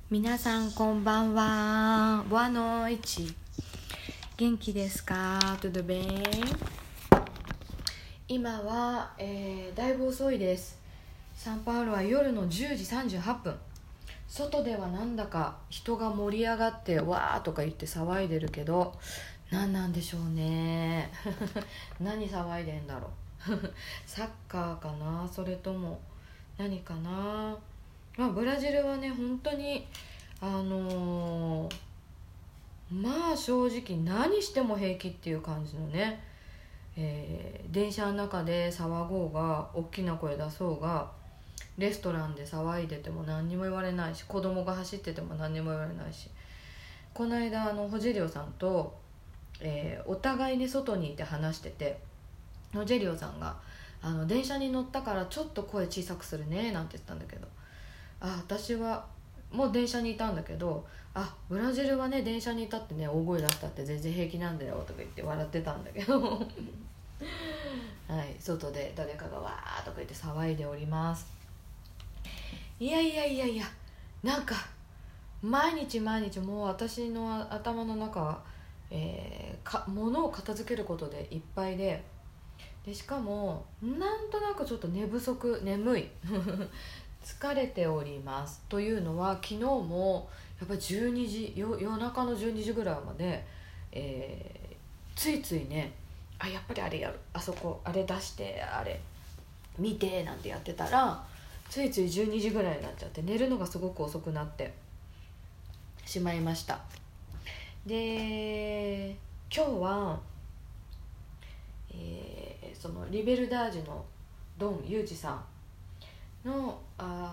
皆さんこんばんは。Boa noite。元気ですか？ Tudo bem？ 今は、だいぶ遅いです。サンパウロは夜の10時38分。外ではなんだか人が盛り上がってわーとか言って騒いでるけど、何なんでしょうね。何騒いでんだろう。サッカーかな、それとも何かな。ブラジルはね本当にまあ正直何しても平気っていう感じのね、電車の中で騒ごうが大きな声出そうが、レストランで騒いでても何にも言われないし、子供が走ってても何にも言われないし。この間ホジェリオさんと、お互いに外にいて話してて、ホジェリオさんが電車に乗ったからちょっと声小さくするねなんて言ったんだけど、私はもう電車にいたんだけど、ブラジルはね電車にいたってね大声出したって全然平気なんだよとか言って笑ってたんだけどはい、外で誰かがわーとか言って騒いでおります。いやなんか毎日もう私の頭の中は、物を片付けることでいっぱいで、しかもなんとなくちょっと眠い疲れております。というのは昨日もやっぱり夜中の12時ぐらいまで、ついついねやっぱりあれやる、あそこあれ出してあれ見てなんてやってたら、ついつい12時ぐらいになっちゃって寝るのがすごく遅くなってしまいました。で今日は、そのリベルダージュのドン・ユージさんのパ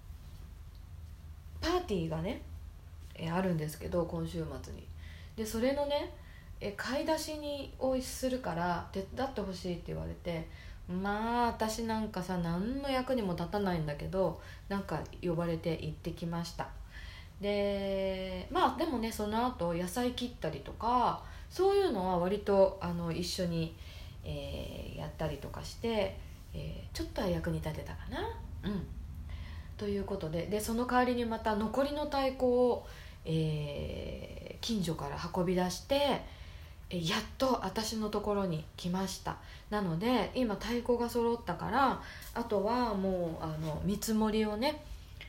ーティーがね、あるんですけど今週末に。でそれのね買い出しをするから手伝ってほしいって言われて、私なんかさ何の役にも立たないんだけど、なんか呼ばれて行ってきました。ででもねその後野菜切ったりとかそういうのは割と一緒に、やったりとかして、ちょっとは役に立てたかな。ということでその代わりにまた残りの太鼓を、近所から運び出して、やっと私のところに来ました。なので今太鼓が揃ったから、あとはもう見積もりをね、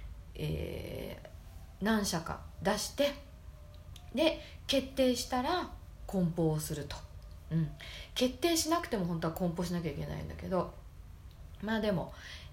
何社か出して、で決定したら梱包をすると。決定しなくても本当は梱包しなきゃいけないんだけど、でも、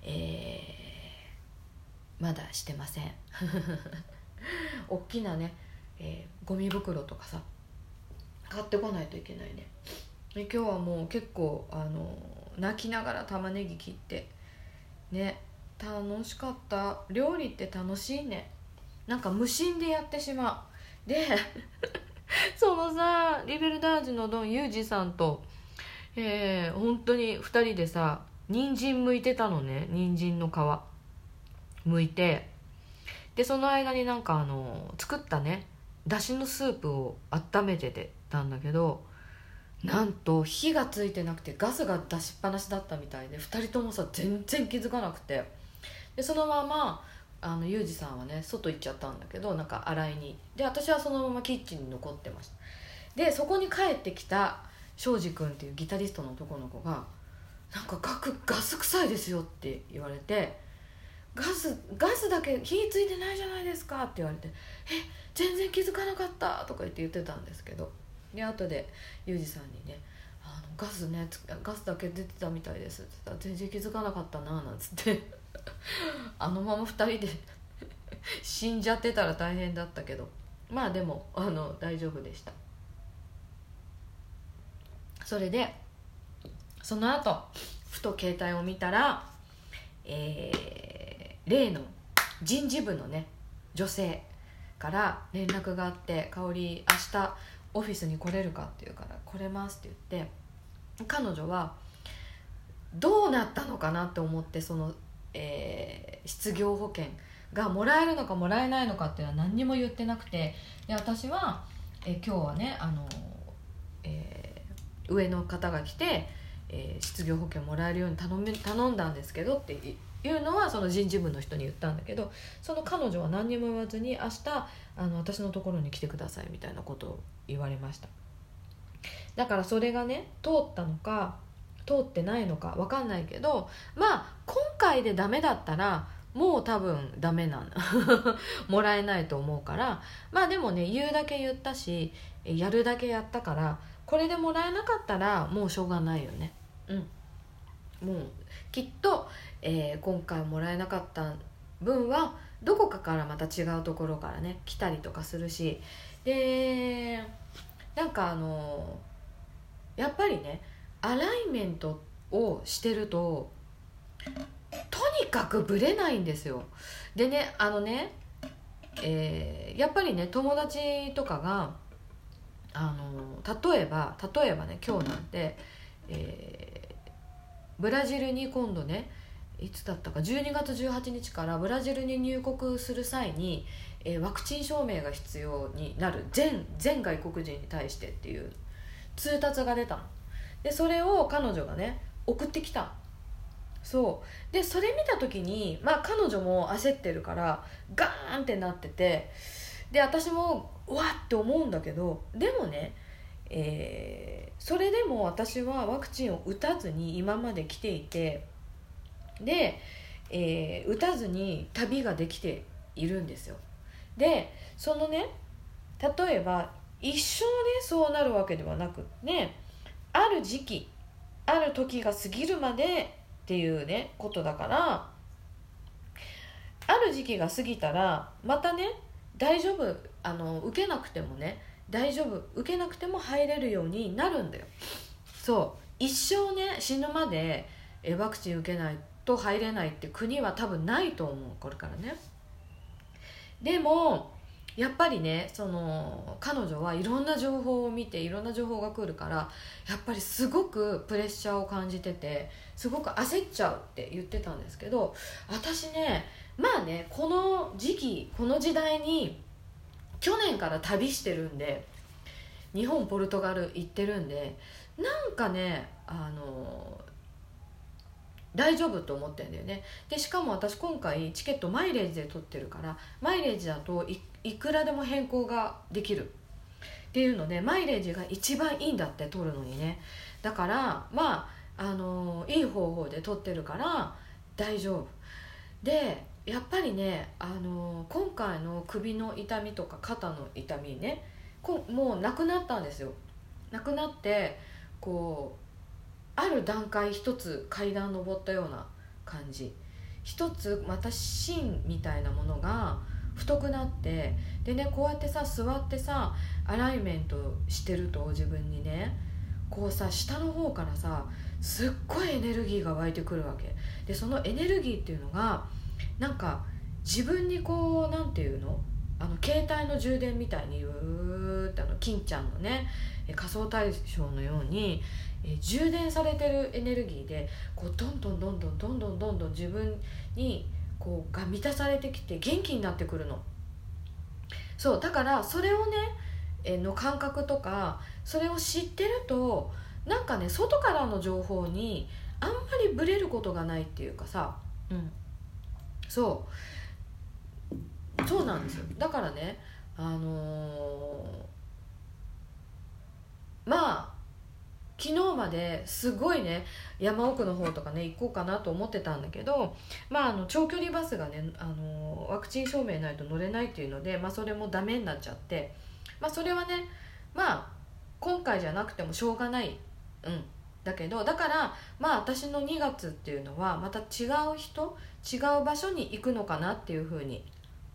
まだしてません大きなね、ゴミ袋とかさ買ってこないといけないね。今日はもう結構泣きながら玉ねぎ切ってね、楽しかった。料理って楽しいね。なんか無心でやってしまう。でそのさリベルダージュのドン・ユージさんと、本当に2人でさ人参剥いてたのね。人参の皮剥いて、でその間になんか作ったねだしのスープを温めてたんだけど、なんと火がついてなくてガスが出しっぱなしだったみたいで、2人ともさ全然気づかなくて、でそのままユージさんはね外行っちゃったんだけど、なんか洗いに。で私はそのままキッチンに残ってました。でそこに帰ってきた庄司君っていうギタリストの男の子がなんかガス臭いですよって言われて、ガスだけ火ついてないじゃないですかって言われて、全然気づかなかったとか言ってたんですけど、で後でユージさんにねガスだけ出てたみたいですって言ったら、全然気づかなかったななんつってまま2人で死んじゃってたら大変だったけど、でも大丈夫でした。それでその後ふと携帯を見たら、例の人事部のね女性から連絡があって、香織明日オフィスに来れるかって言うから、来れますって言って、彼女はどうなったのかなって思って、その、失業保険がもらえるのかもらえないのかっていうのは何にも言ってなくて、で私は、今日はね上の方が来て、失業保険もらえるように頼んだんですけどっていうのはその人事部の人に言ったんだけど、その彼女は何にも言わずに明日私のところに来てくださいみたいなことを言われました。だからそれがね通ったのか通ってないのか分かんないけど、まあ今回でダメだったらもう多分ダメなのもらえないと思うから、まあでもね言うだけ言ったしやるだけやったから、これでもらえなかったらもうしょうがないよね。もうきっと、今回もらえなかった分はどこかからまた違うところからね来たりとかするし、でなんかやっぱりねアライメントをしてるととにかくブレないんですよ。でねやっぱりね友達とかが例えばね今日なんて、ブラジルに今度ねいつだったか12月18日からブラジルに入国する際に、ワクチン証明が必要になる全外国人に対してっていう通達が出たので、それを彼女がね送ってきた。そうでそれ見た時に、まあ彼女も焦ってるからガーンってなってて、で私もうわって思うんだけど、でもね、それでも私はワクチンを打たずに今まで来ていて、で、打たずに旅ができているんですよ。でそのね例えば一生ねそうなるわけではなくね、ある時期ある時が過ぎるまでっていうねことだから、ある時期が過ぎたらまたね大丈夫、受けなくてもね大丈夫、受けなくても入れるようになるんだよ。そう一生ね死ぬまでワクチン受けないと入れないって国は多分ないと思う、これからね。でもやっぱりね彼女はいろんな情報を見ていろんな情報が来るから、やっぱりすごくプレッシャーを感じててすごく焦っちゃうって言ってたんですけど、私ねまあねこの時期この時代に去年から旅してるんで、日本ポルトガル行ってるんで、なんかね大丈夫と思ってるんだよね。でしかも私今回チケットマイレージで取ってるから、マイレージだと いくらでも変更ができるっていうので、マイレージが一番いいんだって取るのにね。だからまあいい方法で取ってるから大丈夫で、やっぱりね今回の首の痛みとか肩の痛みねもうなくなったんですよ。なくなってこうある段階一つ階段登ったような感じ、一つまた芯みたいなものが太くなって、でねこうやってさ座ってさアライメントしてると自分にねこうさ下の方からさすっごいエネルギーが湧いてくるわけで、そのエネルギーっていうのがなんか自分にこうなんていうの携帯の充電みたいにうーって金ちゃんのね仮想対象のように充電されてるエネルギーでこうどんどん自分にこうが満たされてきて元気になってくるの。そうだからそれをねの感覚とかそれを知ってるとなんかね外からの情報にあんまりブレることがないっていうかさ、そうなんですよ。だからねまあ昨日まですごいね山奥の方とかね行こうかなと思ってたんだけど、まあ長距離バスがねワクチン証明ないと乗れないっていうので、まあそれもダメになっちゃって、まあそれはねまあ今回じゃなくてもしょうがない、だけどだからまあ私の2月っていうのはまた違う違う場所に行くのかなっていうふうに、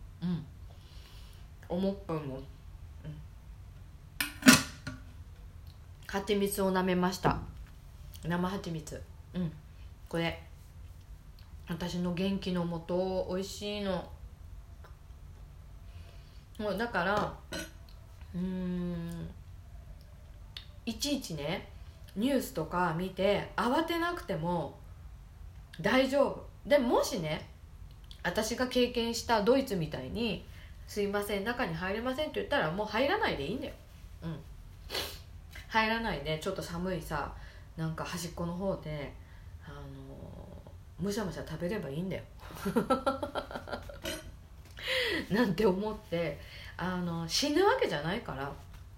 思ったもん。蜂蜜を舐めました。生蜂蜜。これ私の元気のもと、美味しいの。もうだからいちいちねニュースとか見て慌てなくても大丈夫で、もしね私が経験したドイツみたいにすいません中に入れませんって言ったらもう入らないでいいんだよ。入らないでちょっと寒いさなんか端っこの方でむしゃむしゃ食べればいいんだよなんて思って、死ぬわけじゃないから。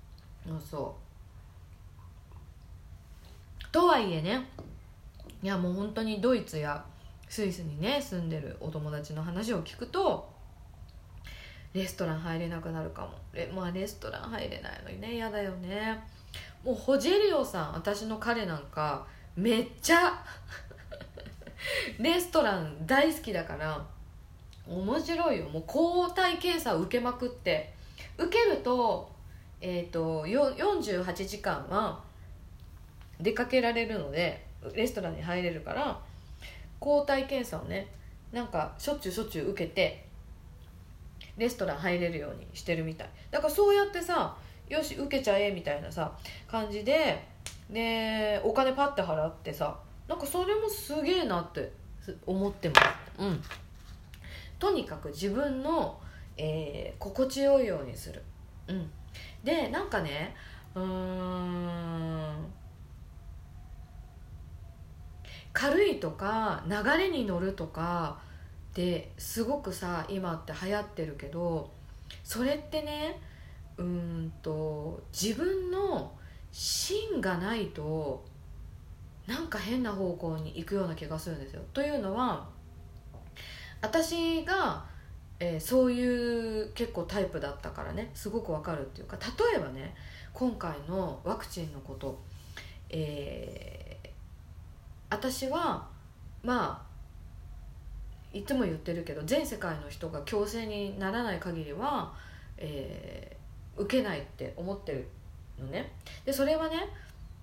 そうとはいえね、いやもう本当にドイツやスイスにね住んでるお友達の話を聞くと、レストラン入れなくなるかも。まあレストラン入れないのにね、嫌だよね。もうホジェリオさん、私の彼なんかめっちゃレストラン大好きだから面白いよ。もう抗体検査を受けまくって、受けると48時間は出かけられるのでレストランに入れるから、抗体検査をねなんかしょっちゅう受けてレストラン入れるようにしてるみたい。だからそうやってさ、よし受けちゃえみたいなさ感じで、お金パッて払ってさ、なんかそれもすげえなって思ってます。とにかく自分の、心地よいようにする。でなんかね、軽いとか流れに乗るとかですごくさ今って流行ってるけど、それってね自分の芯がないとなんか変な方向に行くような気がするんですよ。というのは私が、そういう結構タイプだったからね、すごくわかるっていうか、例えばね今回のワクチンのこと、私はまあいつも言ってるけど、全世界の人が強制にならない限りは、受けないって思ってるのね。でそれはね、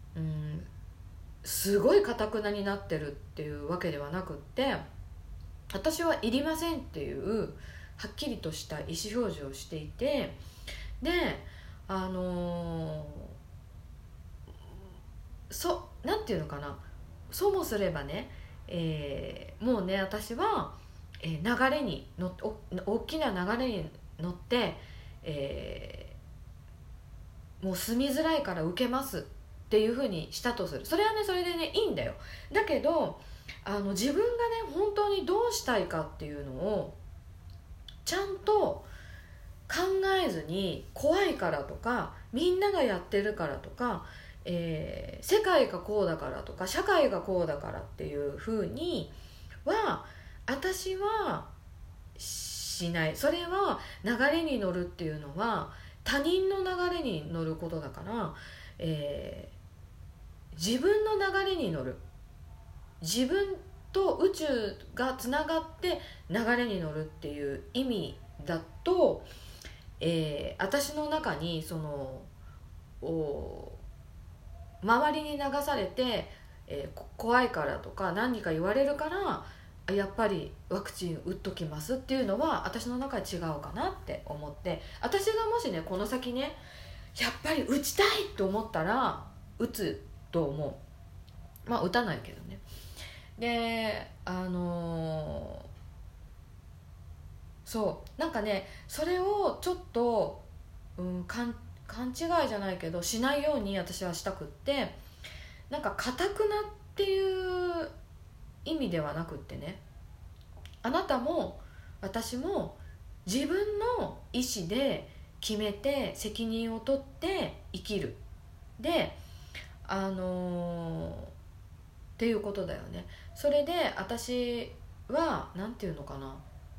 すごい堅くなになってるっていうわけではなくって、私はいりませんっていうはっきりとした意思表示をしていて、でなんていうのかな、そうもすればね、もうね私は、流れに大きな流れに乗って、もう住みづらいから受けますっていう風にしたとする。それはねそれでねいいんだよ。だけど自分がね本当にどうしたいかっていうのをちゃんと考えずに、怖いからとかみんながやってるからとか、世界がこうだからとか社会がこうだからっていう風には私はしない。それは流れに乗るっていうのは他人の流れに乗ることだから、自分の流れに乗る、自分と宇宙がつながって流れに乗るっていう意味だと、私の中にその周りに流されて、怖いからとか何か言われるからやっぱりワクチン打っときますっていうのは私の中で違うかなって思って、私がもしねこの先ねやっぱり打ちたいと思ったら打つと思う。まあ打たないけどね。でそうなんかねそれをちょっと、勘違いじゃないけどしないように私はしたくって、なんか固くなっていう意味ではなくってね、あなたも私も自分の意思で決めて責任を取って生きるでっていうことだよね。それで私はなんていうのかな、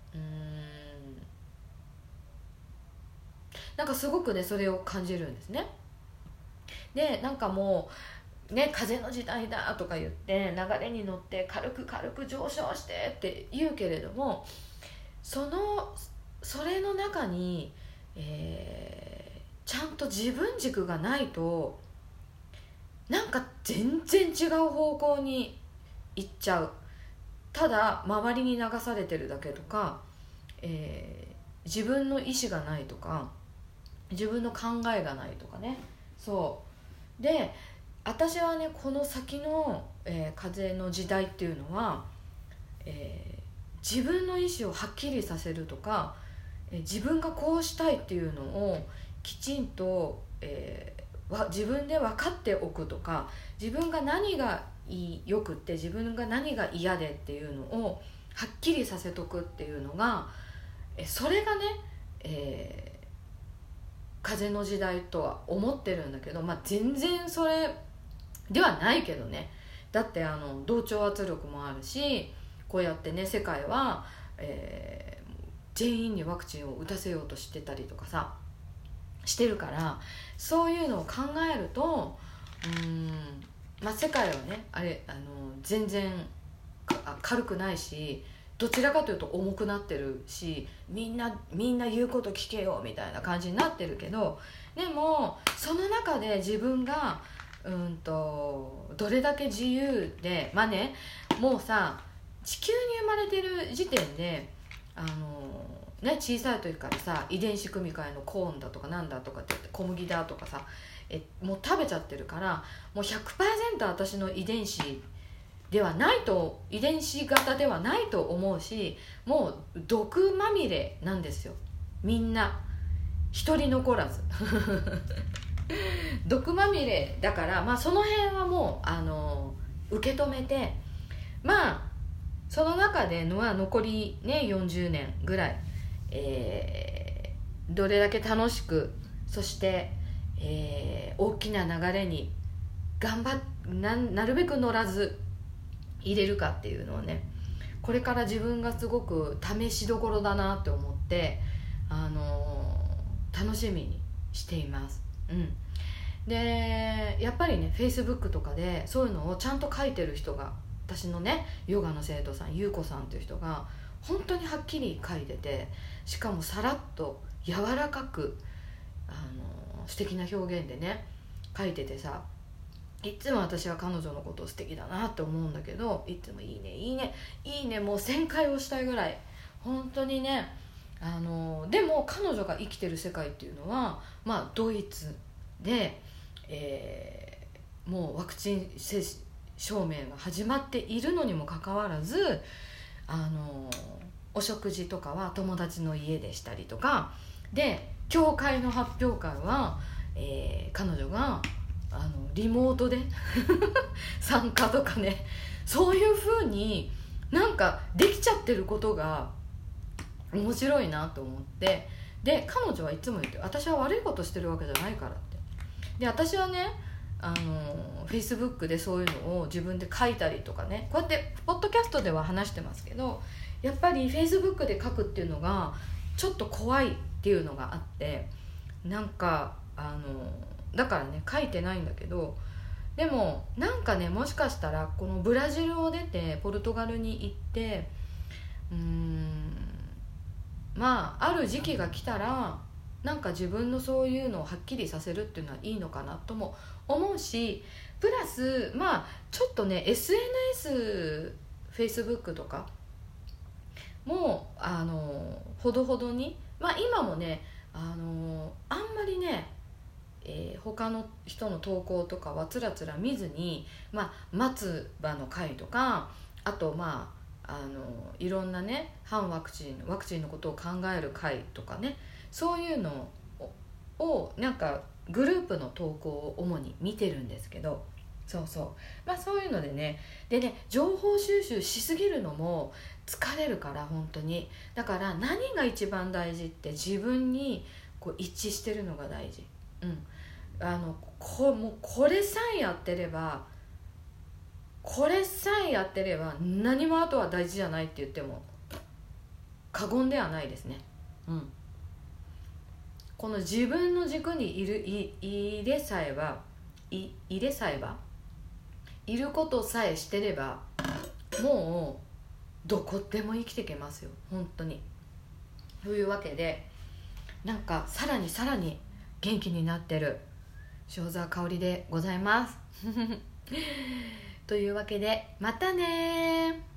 なんかすごくねそれを感じるんですね。でなんかもうね風の時代だとか言って流れに乗って軽く上昇してって言うけれども、それの中に、ちゃんと自分軸がないとなんか全然違う方向に行っちゃう。ただ周りに流されてるだけとか、自分の意思がないとか自分の考えがないとかね。そうで私はねこの先の、風の時代っていうのは、自分の意思をはっきりさせるとか、自分がこうしたいっていうのをきちんと、自分で分かっておくとか、自分が何がよくって、自分が何が嫌でっていうのをはっきりさせとくっていうのが、それがね、風の時代とは思ってるんだけど、全然それではないけどね。だって同調圧力もあるし、こうやってね世界は、全員にワクチンを打たせようとしてたりとかさしてるから、そういうのを考えると世界はね全然軽くないし、どちらかというと重くなってるし、みんな言うこと聞けよみたいな感じになってるけど、でもその中で自分がどれだけ自由でもうさ、地球に生まれてる時点で小さい時からさ、遺伝子組み換えのコーンだとかなんだとかって言って小麦だとかさもう食べちゃってるから、もう 100% 私の遺伝子型ではないと思うし、もう毒まみれなんですよ、みんな一人残らず毒まみれだから、その辺はもう受け止めて、その中で残りね40年ぐらい、どれだけ楽しく、そして、大きな流れになるべく乗らず入れるかっていうのをね、これから自分がすごく試しどころだなって思って、楽しみにしています。でやっぱりね Facebook とかでそういうのをちゃんと書いてる人が、私のねヨガの生徒さんゆうこさんっていう人が本当にはっきり書いてて、しかもさらっと柔らかく素敵な表現でね書いててさ、いつも私は彼女のことを素敵だなって思うんだけど、いつもいいねいいねいいねもう1000回押したいぐらい本当にね。でも彼女が生きてる世界っていうのはドイツで、もうワクチン接種証明が始まっているのにもかかわらず、お食事とかは友達の家でしたりとかで、教会の発表会は、彼女がリモートで参加とかね、そういう風になんかできちゃってることが面白いなと思って、で彼女はいつも言って、私は悪いことしてるわけじゃないからって。で私はねFacebook でそういうのを自分で書いたりとかね、こうやってポッドキャストでは話してますけど、やっぱり Facebook で書くっていうのがちょっと怖いっていうのがあって、なんかだからね書いてないんだけど、でもなんかね、もしかしたらこのブラジルを出てポルトガルに行ってある時期が来たらなんか自分のそういうのをはっきりさせるっていうのはいいのかなとも思うし、プラスちょっとね SNS、 Facebook とかもほどほどに、今もねあんまりね、他の人の投稿とかはつらつら見ずに、松葉の会とか、あといろんなねワクチンのことを考える会とかね、そういうのをなんかグループの投稿を主に見てるんですけど、そういうのでね、情報収集しすぎるのも疲れるから本当に。だから何が一番大事って、自分にこう一致してるのが大事。もうこれさえやってれば何もあとは大事じゃないって言っても過言ではないですね。この自分の軸に入れさえばいることさえしてれば、もうどこでも生きていけますよ本当に。というわけで、なんかさらに元気になってる塩沢香織でございますというわけでまたね。